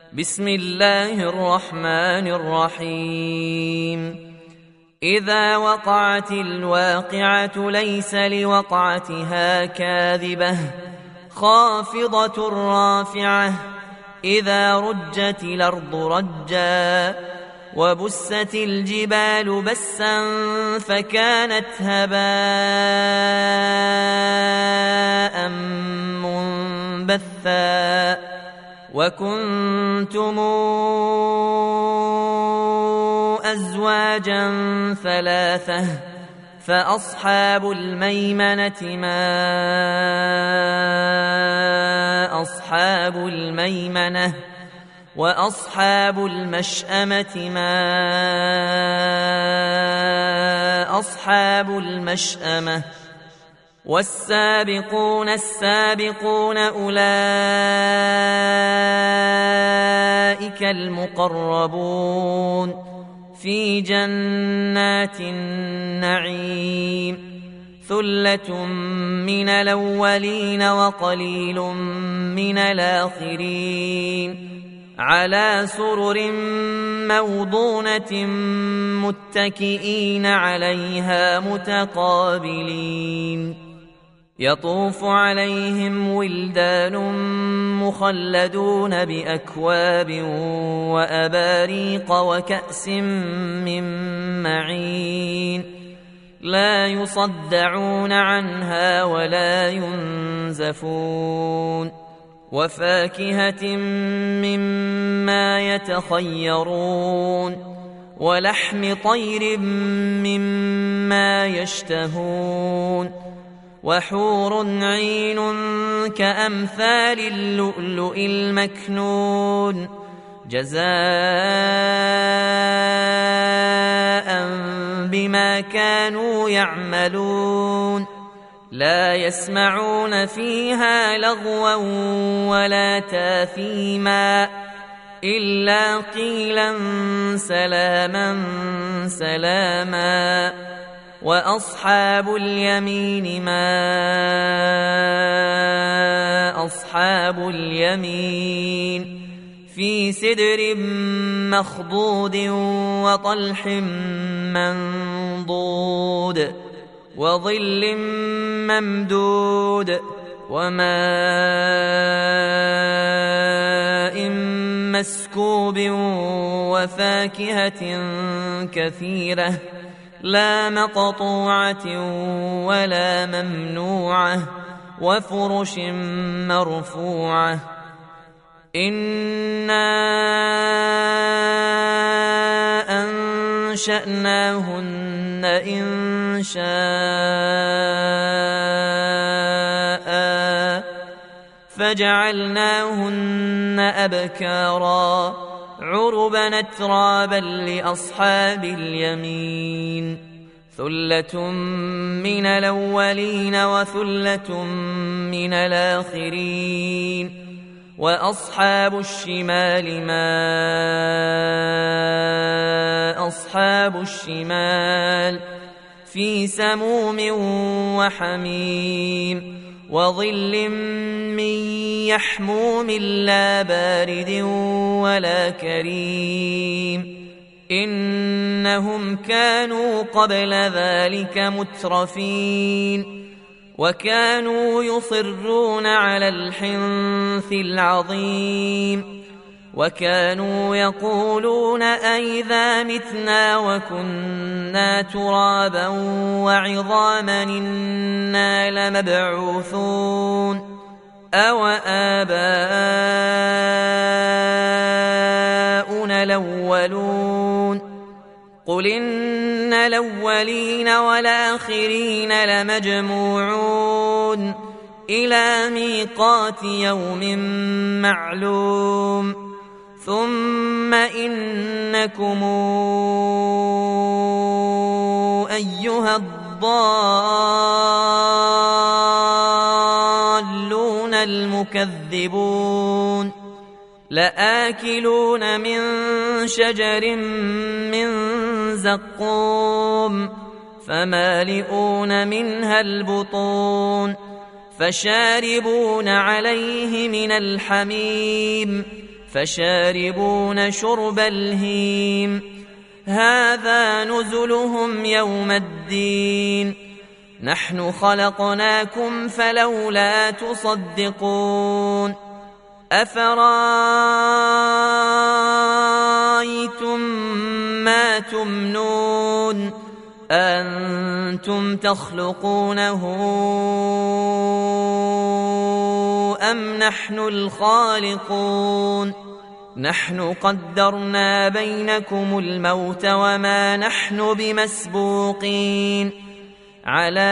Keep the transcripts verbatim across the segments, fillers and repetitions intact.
بسم الله الرحمن الرحيم إذا وقعت الواقعة ليس لوقعتها كاذبة خافضة رافعة إذا رجت الأرض رجا وبست الجبال بسا فكانت هباء منبثا وكنتم أزواجا ثلاثة فأصحاب الميمنة ما أصحاب الميمنة وأصحاب المشأمة ما أصحاب المشأمة والسابقون السابقون أولئك المقربون في جنات النعيم ثلة من الأولين وقليل من الآخرين على سرر موضونة متكئين عليها متقابلين يطوف عليهم ولدان مخلدون بأكواب وأباريق وكأس من معين لا يصدعون عنها ولا ينزفون وفاكهة مما يتخيرون ولحم طير مما يشتهون وحور عين كأمثال اللؤلؤ المكنون جزاء بما كانوا يعملون لا يسمعون فيها لغوا ولا تاثيما إلا قيلا سلاما سلاما وأصحاب اليمين ما أصحاب اليمين في سدر مخضود وطلح منضود وظل ممدود وماء مسكوب وفاكهة كثيرة لا مقطوعة ولا ممنوعة وفرش مرفوعة إنا أنشأناهن إن شاء فجعلناهن أبكارا عربا أترابا لأصحاب اليمين ثلة من الأولين وثلة من الآخرين وأصحاب الشمال ما أصحاب الشمال في سموم وحميم وظل من يحموم لا بارد ولا كريم إنهم كانوا قبل ذلك مترفين وكانوا يصرون على الحنث العظيم وكانوا يقولون أئذا متنا وكنا ترابا وعظاما إنا لمبعوثون أو آباؤنا الأولون قل إن الأولين والآخرين لمجموعون إلى ميقات يوم معلوم ثم إنكم أيها الضالون المكذبون لآكلون من شجر من زقوم فمالئون منها البطون فشاربون عليه من الحميم فشاربون شرب الهيم هذا نزلهم يوم الدين نحن خلقناكم فلولا تصدقون أفرأيتم ما تمنون أنتم تخلقونه أم نحن الخالقون نحن قدرنا بينكم الموت وما نحن بمسبوقين على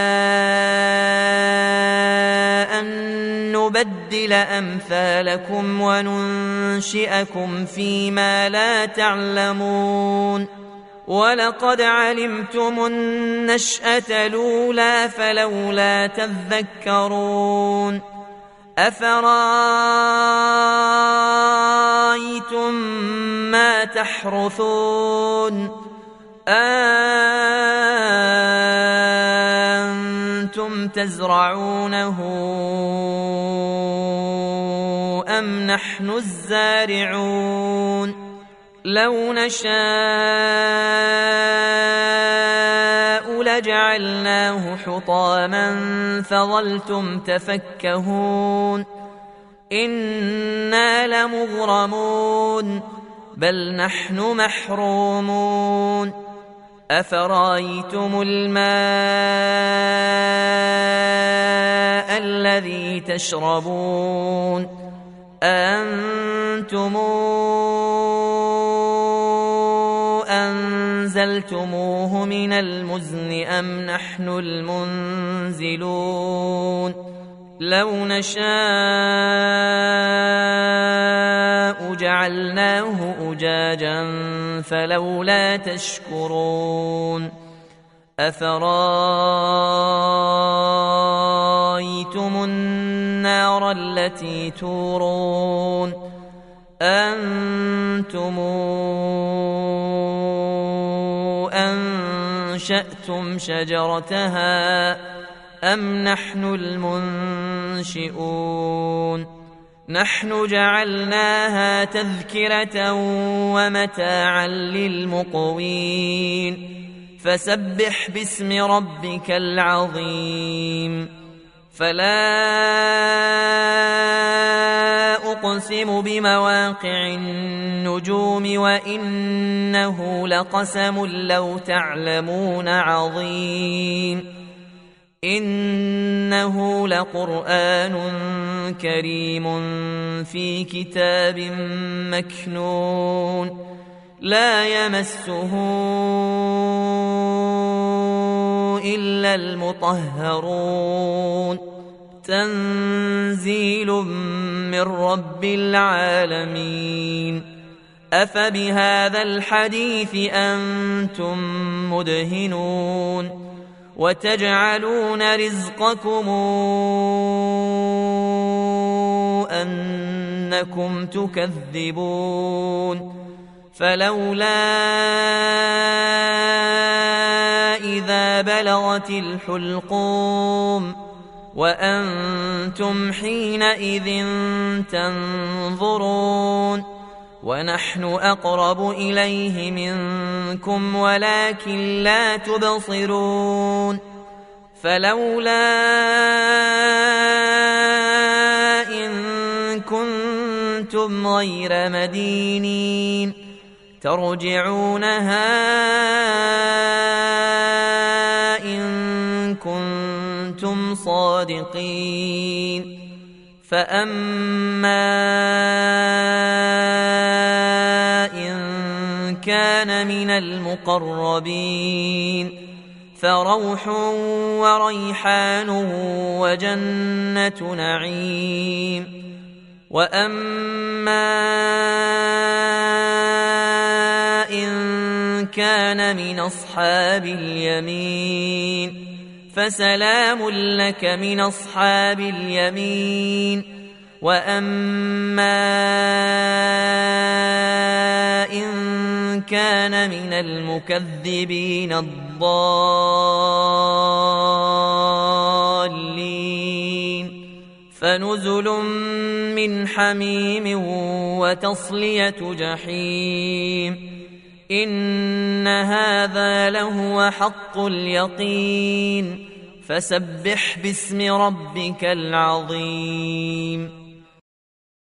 أن نبدل أمثالكم وننشئكم فيما لا تعلمون ولقد علمتم النشأة الأولى فلولا تذكرون أفرأيتم ما تحرثون أأنتم تزرعونه أم نحن الزارعون لو نشاء لجعلناه حطاما فظلتم تفكهون إنا لمغرمون بل نحن محرومون أفرأيتم الماء الذي تشربون أأنتم أنزلتموه من المزن أم نحن المنزلون لو نشاء جعلناه أجاجا فلولا تشكرون أفرأيتم النار التي تورون أنتم أنشأتم شجرتها أم نحن المنشئون نحن جعلناها تذكرة ومتاعا للمقوين فسبح باسم ربك العظيم فلا أقسم بمواقع النجوم وإنه لقسم لو تعلمون عظيم إنه لقرآن كريم في كتاب مكنون لا يمسه إلا المطهرون تنزيل من رب العالمين أفبهذا الحديث أنتم مدهنون وتجعلون رزقكم أنكم تكذبون فلولا إذا بلغت الحلقوم وأنتم حينئذ تنظرون ونحن أقرب إليه منكم ولكن لا تبصرون فلولا إن كنتم غير مدينين ترجعونها إن كنتم صادقين فأما إن كان من المقربين فروح وريحان وجنة نعيم وأما إن كان من أصحاب اليمين فسلام لك من أصحاب اليمين وأما إن كان من المكذبين الضالين فنزل من حميم وتصلية جحيم إن هذا لهو حق اليقين فسبح باسم ربك العظيم